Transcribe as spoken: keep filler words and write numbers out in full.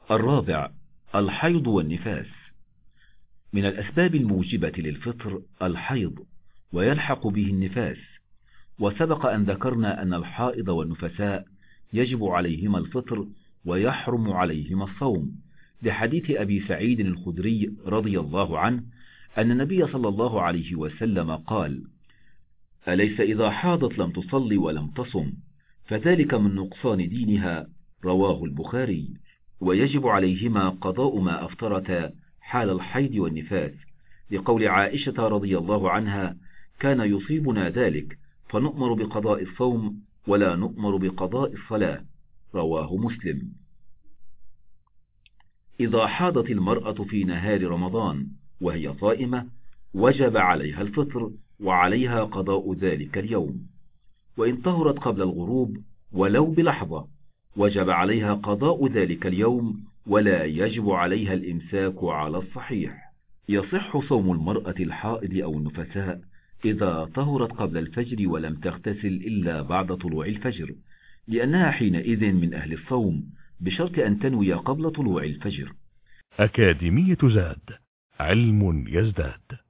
الرابع: الحيض والنفاس. من الأسباب الموجبة للفطر الحيض، ويلحق به النفاس، وسبق أن ذكرنا أن الحائض والنفساء يجب عليهما الفطر ويحرم عليهما الصوم، لحديث أبي سعيد الخدري رضي الله عنه أن النبي صلى الله عليه وسلم قال: أليس إذا حاضت لم تصلي ولم تصم فذلك من نقصان دينها؟ رواه البخاري. ويجب عليهما قضاء ما أفطرتا حال الحيض والنفاس، لقول عائشة رضي الله عنها: كان يصيبنا ذلك فنؤمر بقضاء الصوم ولا نؤمر بقضاء الصلاة. رواه مسلم. إذا حاضت المرأة في نهار رمضان وهي صائمة وجب عليها الفطر وعليها قضاء ذلك اليوم، وإن طهرت قبل الغروب ولو بلحظة وجب عليها قضاء ذلك اليوم، ولا يجب عليها الإمساك على الصحيح. يصح صوم المرأة الحائض أو النفساء إذا طهرت قبل الفجر ولم تغتسل إلا بعد طلوع الفجر، لأنها حينئذ من أهل الصوم، بشرط أن تنوي قبل طلوع الفجر. أكاديمية زاد، علم يزداد.